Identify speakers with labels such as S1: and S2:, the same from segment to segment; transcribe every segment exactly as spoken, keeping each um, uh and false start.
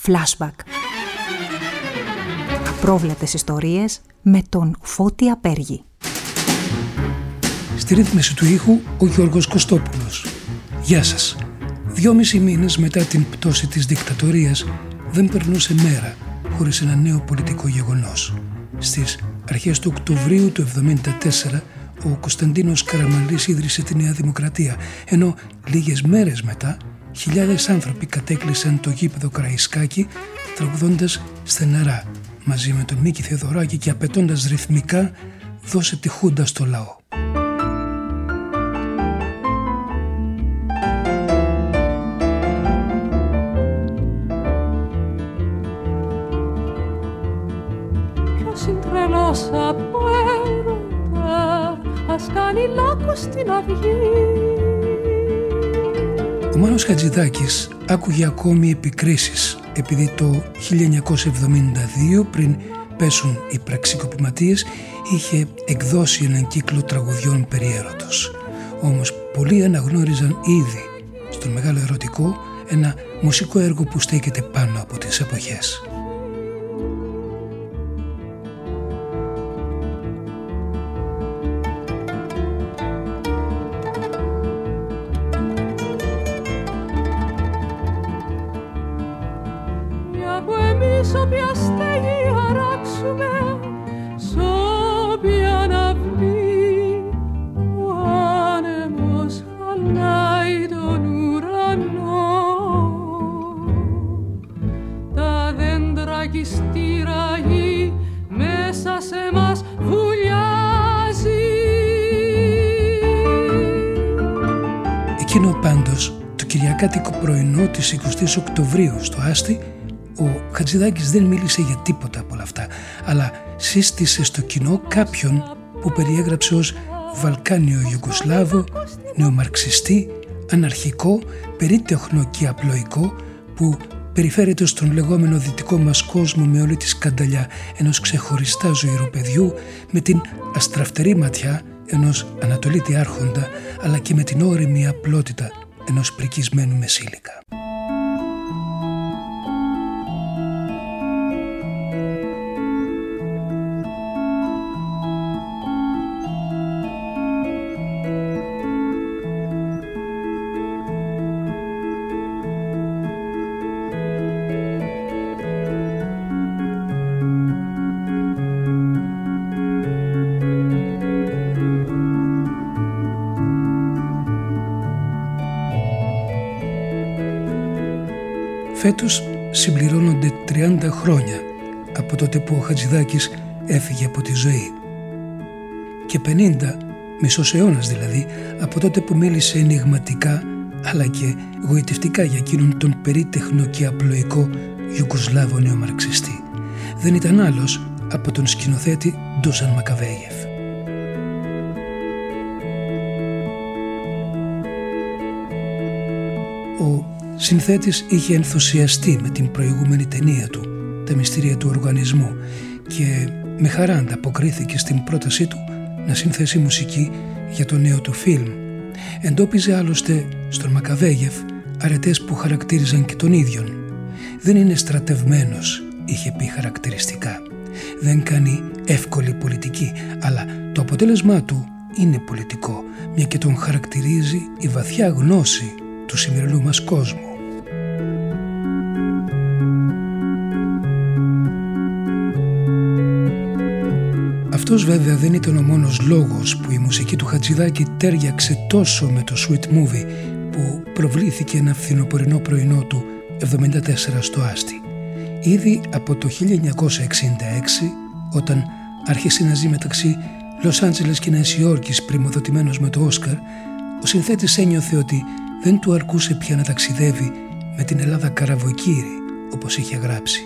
S1: Flashback. Απρόβλεπτες ιστορίες με τον Φώτη Απέργη.
S2: Στη ρύθμιση του ήχου ο Γιώργος Κωστόπουλος. Γεια σας. Δυόμισι μήνες μετά την πτώση της δικτατορίας δεν περνούσε μέρα χωρίς ένα νέο πολιτικό γεγονός. Στις αρχές του Οκτωβρίου του εβδομήντα τέσσερα ο Κωνσταντίνος Καραμανλής ίδρυσε τη Νέα Δημοκρατία, ενώ λίγες μέρες μετά χιλιάδες άνθρωποι κατέκλυσαν το γήπεδο Καραϊσκάκη τραγουδώντας στεναρά μαζί με τον Μίκη Θεοδωράκη και απαιτώντας ρυθμικά «Δώσε τη Χούντα στο λαό».
S3: Ποιος είναι τρελός από έρωτα, ας κάνει λάκκο στην αυγή.
S2: Ο Μάνος Χατζηδάκης άκουγε ακόμη επικρίσεις επειδή το χίλια εννιακόσια εβδομήντα δύο, πριν πέσουν οι πραξικοπηματίες, είχε εκδώσει έναν κύκλο τραγουδιών περί έρωτος. Όμως πολλοί αναγνώριζαν ήδη στον Μεγάλο Ερωτικό ένα μουσικό έργο που στέκεται πάνω από τις εποχές.
S3: Όποια στέγη χαράξουμε, σ' όποια ναυλή, ο άνεμος χαλάει τον ουρανό. Τα δέντρα κι η στήραγη μέσα σε μας βουλιάζει.
S2: Εκείνο πάντως το κυριακάτικο πρωινό της εικοστής Οκτωβρίου στο Άστι, ο Χατζηδάκης δεν μίλησε για τίποτα από όλα αυτά, αλλά σύστησε στο κοινό κάποιον που περιέγραψε ως Βαλκάνιο Ιουγκοσλάβο, νεομαρξιστή, αναρχικό, περίτεχνο και απλοϊκό, που περιφέρεται στον λεγόμενο δυτικό μας κόσμο με όλη τη σκανταλιά ενός ξεχωριστά ζωηρού παιδιού, με την αστραφτερή ματιά ενός Ανατολίτη άρχοντα, αλλά και με την ώριμη απλότητα ενός πρικισμένου μεσήλικα. Φέτος συμπληρώνονται τριάντα χρόνια από τότε που ο Χατζηδάκης έφυγε από τη ζωή και πενήντα, μισός αιώνας δηλαδή, από τότε που μίλησε ενιγματικά αλλά και γοητευτικά για εκείνον τον περίτεχνο και απλοϊκό Ιουγκοσλάβο νεομαρξιστή. Δεν ήταν άλλος από τον σκηνοθέτη Ντούσαν Μακαβέγεφ. Ο συνθέτης είχε ενθουσιαστεί με την προηγούμενη ταινία του, «Τα μυστήρια του οργανισμού», και με χαρά ανταποκρίθηκε στην πρότασή του να συνθέσει μουσική για το νέο του φιλμ. Εντόπιζε άλλωστε στον Μακαβέγεφ αρετές που χαρακτήριζαν και τον ίδιον. «Δεν είναι στρατευμένος», είχε πει χαρακτηριστικά. «Δεν κάνει εύκολη πολιτική, αλλά το αποτέλεσμά του είναι πολιτικό, μια και τον χαρακτηρίζει η βαθιά γνώση του σημερινού μας κόσμου». Αυτός βέβαια δεν ήταν ο μόνος λόγος που η μουσική του Χατζηδάκη τέριαξε τόσο με το Sweet Movie που προβλήθηκε ένα φθινοπορεινό πρωινό του εβδομήντα τέσσερα στο Άστι. Ήδη από το χίλια εννιακόσια εξήντα έξι, όταν άρχισε να ζει μεταξύ Λος Άντζελες και Νέας Υόρκης πρημοδοτημένος με το Όσκαρ, ο συνθέτης ένιωθε ότι δεν του αρκούσε πια να ταξιδεύει με την Ελλάδα καραβοκύρη, όπως είχε γράψει.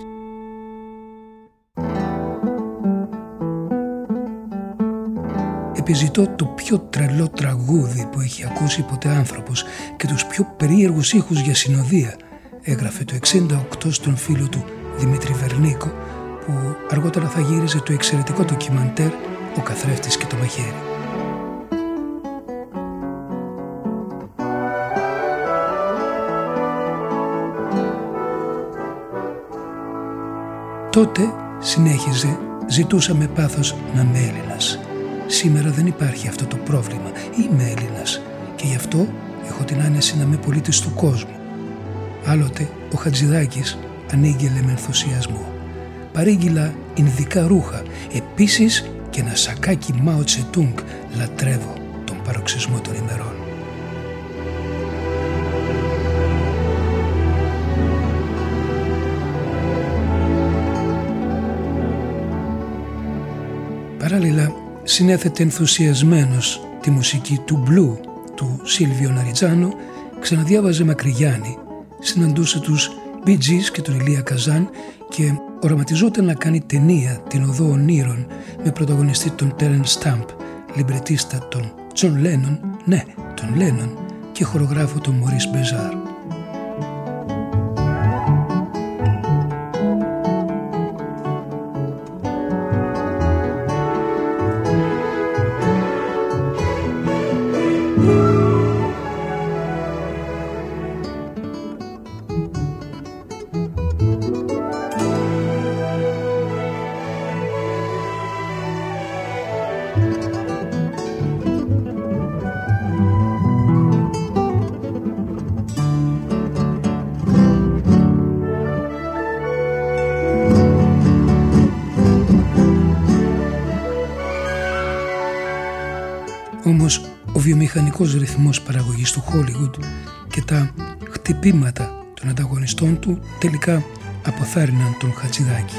S2: «Επιζητώ το πιο τρελό τραγούδι που έχει ακούσει ποτέ άνθρωπος και τους πιο περίεργους ήχους για συνοδεία», έγραφε το εξήντα οκτώ στον φίλο του Δημήτρη Βερνίκο, που αργότερα θα γύριζε το εξαιρετικό ντοκιμαντέρ «Ο καθρέφτης και το μαχαίρι». Τότε, συνέχιζε, ζητούσα με πάθος να είμαι Έλληνας. Σήμερα δεν υπάρχει αυτό το πρόβλημα. Είμαι Έλληνας και γι' αυτό έχω την άνεση να είμαι πολίτης του κόσμου. Άλλοτε ο Χατζηδάκης ανήγγελε με ενθουσιασμό. Παρήγγειλα ινδικά ρούχα, επίσης και ένα σακάκι Μάο Τσετούγκ. Λατρεύω τον παροξισμό των ημερών. Παράλληλα, συνέθετε ενθουσιασμένος τη μουσική του Blue του Σίλβιο Ναριτζάνο, ξαναδιάβαζε Μακρυγιάννη, συναντούσε τους Bee Gees και τον Ηλία Καζάν και οραματιζόταν να κάνει ταινία «Την Οδό Ονείρων» με πρωταγωνιστή τον Terence Stamp, λιμπρετίστα τον John Lennon, ναι, τον Lennon, και χορογράφο τον Maurice Béjart. Όμως ο βιομηχανικός ρυθμός παραγωγής του Hollywood και τα χτυπήματα των ανταγωνιστών του τελικά αποθάρρυναν τον Χατζηδάκη.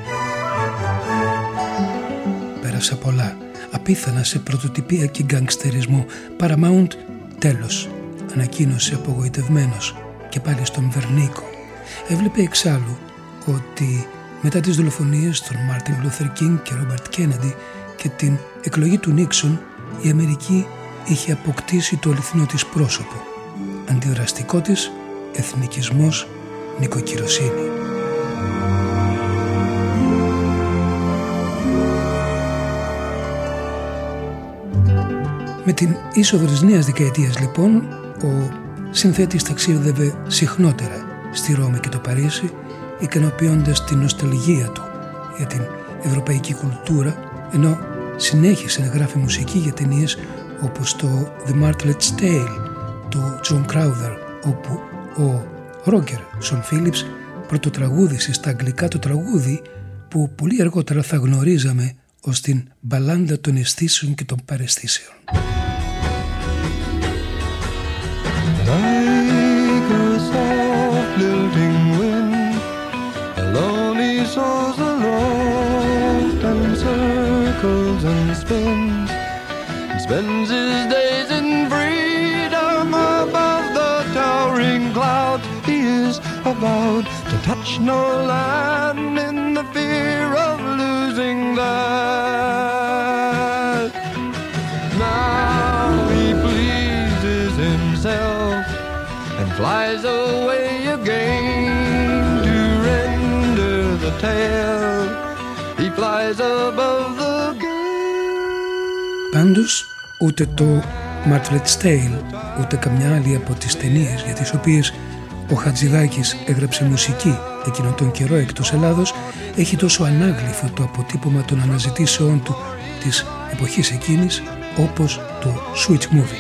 S2: Πέρασα πολλά, απίθανα σε πρωτοτυπία και γκανγκστερισμό. Paramount, τέλος, ανακοίνωσε απογοητευμένος και πάλι στον Βερνίκο. Έβλεπε εξάλλου ότι μετά τις δολοφονίες των Μάρτιν Λούθερ Κίνγκ και Ρόμπερτ Κέννεντι και την εκλογή του Νίξον, η Αμερική είχε αποκτήσει το αληθινό της πρόσωπο. Αντιδραστικό της, εθνικισμός, νοικοκυροσύνη. Με την είσοδο της νέας δεκαετίας λοιπόν, ο συνθέτης ταξίδευε συχνότερα στη Ρώμη και το Παρίσι, ικανοποιώντας την νοσταλγία του για την ευρωπαϊκή κουλτούρα, ενώ συνέχισε να γράφει μουσική για ταινίες όπως το The Martlet's Tale του John Crowther, όπου ο ρόκερ Σον Φίλιπς πρωτοτραγούδησε στα αγγλικά το τραγούδι που πολύ αργότερα θα γνωρίζαμε ως την μπαλάντα των αισθήσεων και των παραισθήσεων.
S4: Like a soft lilting wind, alone he soars aloft and circles and spins, and spends his days in freedom above the towering clouds. He is about to touch no land in the fear of losing that. Now he pleases himself and flies away again to render the tale. He flies above the game.
S2: Πάντως, ούτε το Martlet's Tale, ούτε καμιά άλλη από τις ταινίες για τις οποίες ο Χατζηδάκης έγραψε μουσική εκείνον τον καιρό εκτός Ελλάδος, έχει τόσο ανάγλυφο το αποτύπωμα των αναζητήσεών του της εποχής εκείνης, όπως το Switch Movie.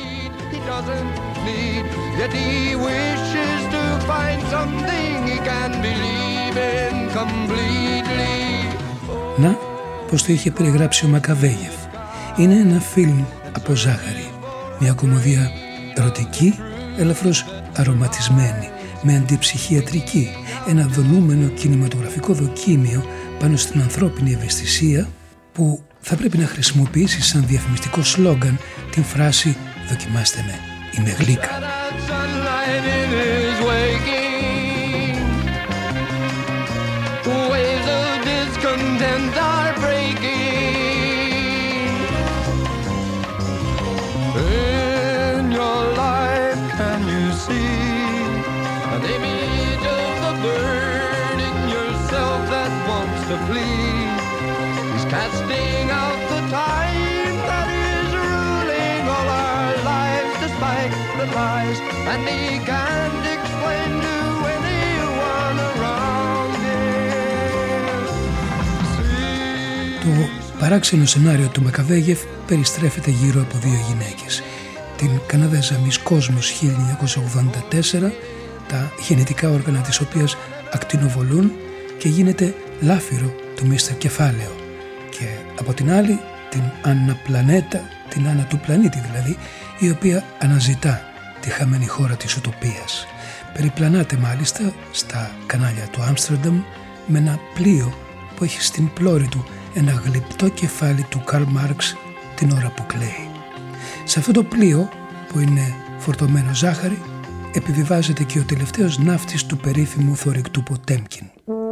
S2: Να, πως το είχε περιγράψει ο Μακαβέγεφ. Είναι ένα φιλμ από ζάχαρη, μια κομμωδία ερωτική, ελαφρώς αρωματισμένη, με αντιψυχιατρική, ένα δονούμενο κινηματογραφικό δοκίμιο πάνω στην ανθρώπινη ευαισθησία που θα πρέπει να χρησιμοποιήσει σαν διαφημιστικό σλόγγαν την φράση «Δοκιμάστε με, είμαι γλύκα».
S4: To flee, he's casting out the time that is ruling all our lives, despite the lies, and he can't explain to anyone around him
S2: Το παράξενο σενάριο του Μακαβέγεφ περιστρέφεται γύρω από δύο γυναίκες. Την Καναδέζα Miss Cosmos χίλια εννιακόσια ογδόντα τέσσερα, τα γεννητικά όργανα της οποίας ακτινοβολούν και γίνεται λάφυρο του μίστερ Κεφάλαιο, και από την άλλη την Άννα Πλανέτα, την Άννα του πλανήτη δηλαδή, η οποία αναζητά τη χαμένη χώρα της ουτοπίας. Περιπλανάται μάλιστα στα κανάλια του Άμστερνταμ με ένα πλοίο που έχει στην πλώρη του ένα γλυπτό κεφάλι του Καρλ Μάρξ την ώρα που κλαίει. Σε αυτό το πλοίο, που είναι φορτωμένο ζάχαρη, επιβιβάζεται και ο τελευταίος ναύτης του περίφημου θωρηκτού Ποτέμκιν.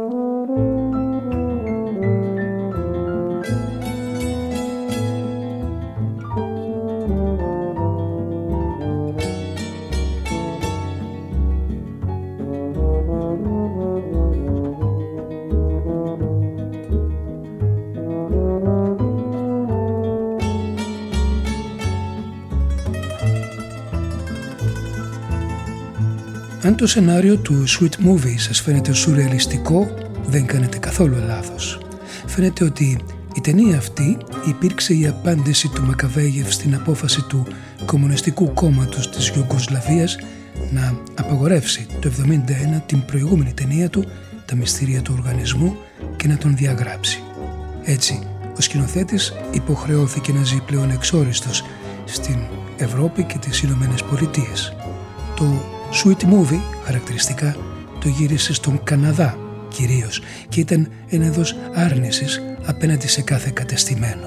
S2: Αν το σενάριο του Sweet Movie σας φαίνεται σουρεαλιστικό, δεν κάνετε καθόλου λάθος. Φαίνεται ότι η ταινία αυτή υπήρξε η απάντηση του Μακαβέγεφ στην απόφαση του Κομμουνιστικού Κόμματος της Ιουγκοσλαβίας να απαγορεύσει το εβδομήντα ένα την προηγούμενη ταινία του «Τα μυστήρια του οργανισμού» και να τον διαγράψει. Έτσι, ο σκηνοθέτης υποχρεώθηκε να ζει πλέον εξόριστος στην Ευρώπη και τις Ηνωμένες Πολιτείες. Το Sweet Movie, χαρακτηριστικά, το γύρισε στον Καναδά κυρίως και ήταν ένα είδος άρνησης απέναντι σε κάθε κατεστημένο.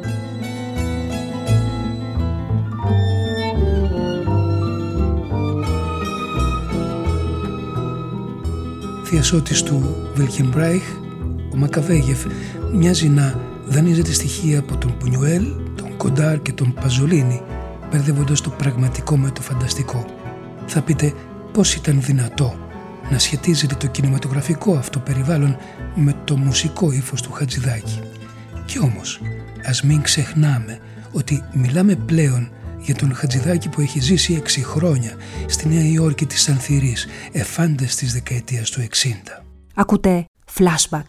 S2: Θειασότης του Βίλχελμ Ράιχ, ο Μακαβέγεφ μοιάζει να δανείζεται στοιχεία από τον Πουνιουέλ, τον Κοντάρ και τον Παζολίνι, μπερδεύοντας το πραγματικό με το φανταστικό. Θα πείτε πώς ήταν δυνατό να σχετίζεται το κινηματογραφικό αυτό περιβάλλον με το μουσικό ύφος του Χατζηδάκη. Κι όμως, ας μην ξεχνάμε ότι μιλάμε πλέον για τον Χατζηδάκη που έχει ζήσει έξι χρόνια στη Νέα Υόρκη της Ανθυρής, εφάντες της δεκαετίας του εξήντα.
S1: Ακούτε Flashback.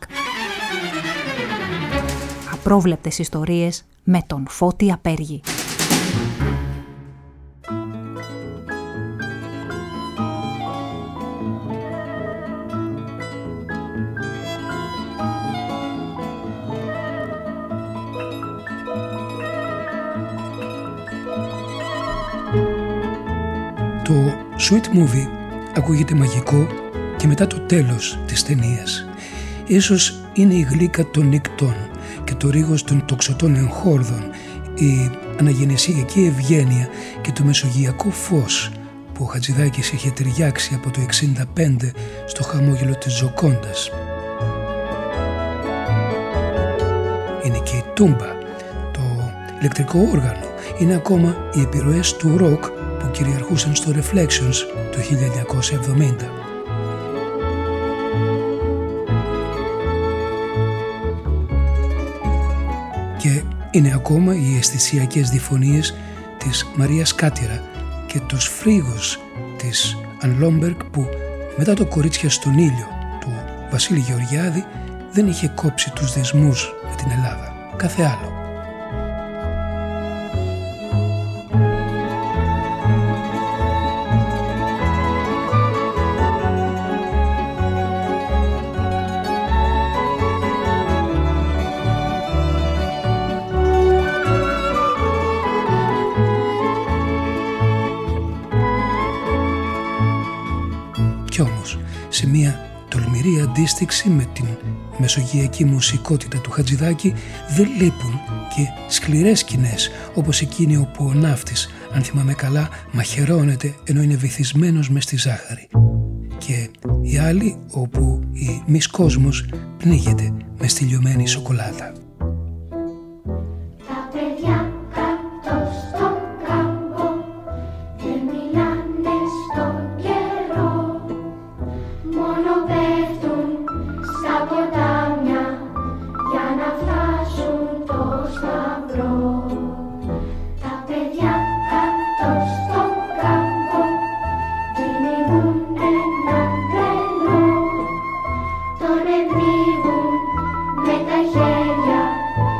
S1: Απρόβλεπτες ιστορίες με τον Φώτη Απέργη.
S2: Το Sweet Movie ακούγεται μαγικό και μετά το τέλος της ταινίας. Ίσως είναι η γλύκα των νυχτών και το ρίγος των τοξωτών εγχόρδων, η αναγεννησιακή ευγένεια και το μεσογειακό φως που ο Χατζηδάκης είχε ταιριάξει από το εξήντα πέντε στο χαμόγελο της Τζοκόντας. Είναι και η τούμπα, το ηλεκτρικό όργανο, είναι ακόμα οι επιρροές του ροκ που κυριαρχούσαν στο Reflections το χίλια εννιακόσια εβδομήντα. Και είναι ακόμα οι αισθησιακές διφωνίες της Μαρίας Κάτιρα και το σφρίγος της Αν Λόμπεργκ που μετά το Κορίτσια στον ήλιο του Βασίλη Γεωργιάδη δεν είχε κόψει τους δεσμούς με την Ελλάδα. Κάθε άλλο. Κι όμως, σε μια τολμηρή αντίστοιξη με την μεσογειακή μουσικότητα του Χατζηδάκη δεν λείπουν και σκληρές σκηνές, όπως εκείνη όπου ο ναύτης, αν θυμάμαι καλά, μαχαιρώνεται ενώ είναι βυθισμένος μες στη ζάχαρη, και η άλλη όπου η Miss Cosmos πνίγεται με στυλιωμένη σοκολάτα.
S5: Τον εμπνίγουν με τα χέρια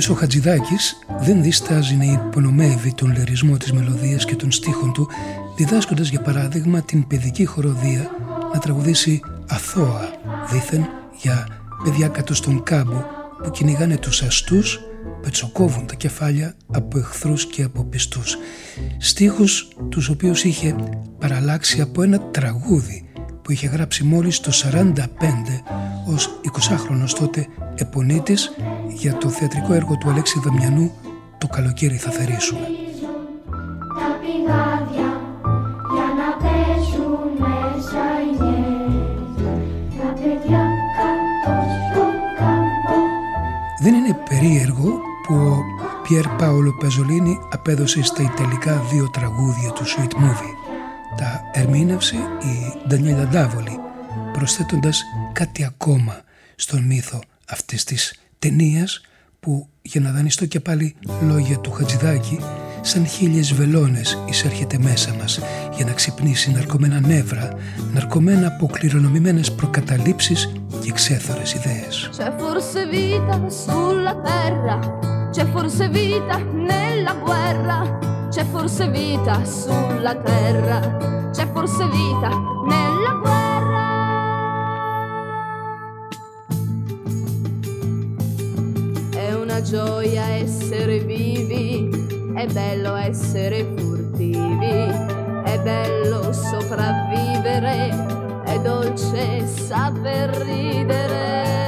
S2: ο Χατζηδάκης δεν διστάζει να υπονομεύει τον λυρισμό της μελωδίας και των στίχων του, διδάσκοντας για παράδειγμα την παιδική χοροδία να τραγουδήσει αθώα δήθεν για παιδιά κάτω στον κάμπο που κυνηγάνε τους αστούς, πετσοκόβουν τα κεφάλια από εχθρούς και από πιστούς. Στίχους τους οποίους είχε παραλλάξει από ένα τραγούδι που είχε γράψει μόλις το σαράντα πέντε ως εικοσάχρονος τότε επωνύτης για το θεατρικό έργο του Αλέξη Δαμιανού «Το καλοκαίρι θα θερήσουμε».
S5: Τα πηγάδια για να πέσουν μέσα οι νιές, τα παιδιά κάτω στο κάμπο.
S2: Δεν είναι περίεργο που ο Πιέρ Πάολο Παζολίνι απέδωσε στα Ιταλικά δύο τραγούδια του Sweet Movie. Τα ερμήνευσε η Ντανιέλα Ντάβολη, προσθέτοντας κάτι ακόμα στον μύθο αυτής της ταινίας που, για να δανειστώ και πάλι λόγια του Χατζηδάκη, σαν χίλιες βελόνες εισέρχεται μέσα μας για να ξυπνήσει ναρκωμένα νεύρα, ναρκωμένα από κληρονομημένες προκαταλήψεις και ξέθωρες ιδέες.
S6: C'è forse vita sulla terra, c'è forse vita nella guerra, c'è forse vita sulla terra, c'è forse vita nella guerra. È una gioia essere vivi, è bello essere furtivi, è bello sopravvivere, è dolce saper ridere.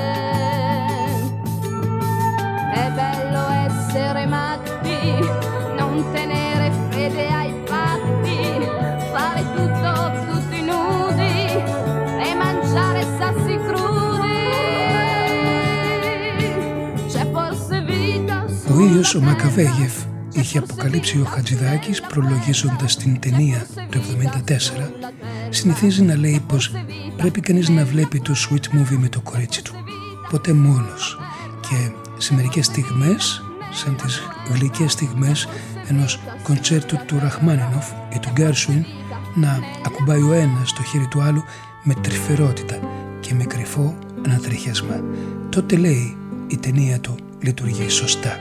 S6: È bello essere matti, non tenere fede ai fatti, fare tutto tutti nudi e mangiare sassi crudi. C'è forse vita.
S2: Ο ίδιος ο Μακαβέγεφ είχε αποκαλύψει ο Χατζηδάκης, προλογίζοντας την ταινία του εβδομήντα τέσσερα, συνηθίζει να λέει πως πρέπει κανείς να βλέπει το Sweet Movie με το κορίτσι του, ποτέ μόνος, και σε μερικές στιγμές, σαν τις γλυκές στιγμές ενός κοντσέρτου του Ραχμάνινοφ ή του Γκέρσουιν, να ακουμπάει ο ένας το χέρι του άλλου με τρυφερότητα και με κρυφό ανατριχιασμά. Τότε, λέει, η ταινία του λειτουργεί σωστά.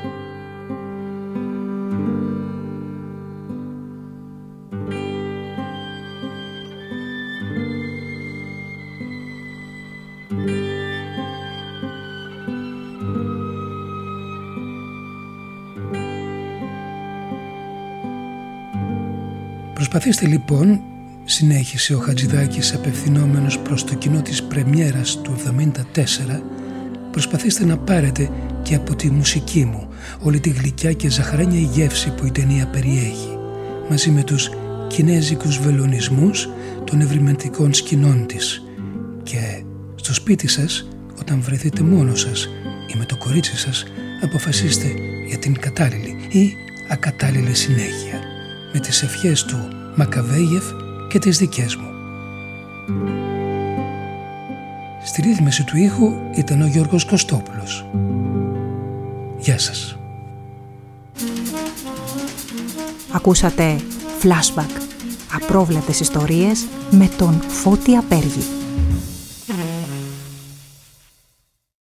S2: Προσπαθήστε λοιπόν, συνέχισε ο Χατζηδάκης απευθυνόμενος προς το κοινό της πρεμιέρας του εβδομήντα τέσσερα, προσπαθήστε να πάρετε και από τη μουσική μου όλη τη γλυκιά και ζαχαρένια γεύση που η ταινία περιέχει, μαζί με τους κινέζικους βελονισμούς των ευρηματικών σκηνών της, και στο σπίτι σας, όταν βρεθείτε μόνος σας ή με το κορίτσι σας, αποφασίστε για την κατάλληλη ή ακατάλληλη συνέχεια, με τις ευχές του Μακαβέγεφ και τις δικές μου. Στη ρύθμιση του ήχου ήταν ο Γιώργος Κωστόπουλος. Γεια σας.
S1: Ακούσατε Flashback, απρόβλεπτες ιστορίες με τον Φώτη Απέργη.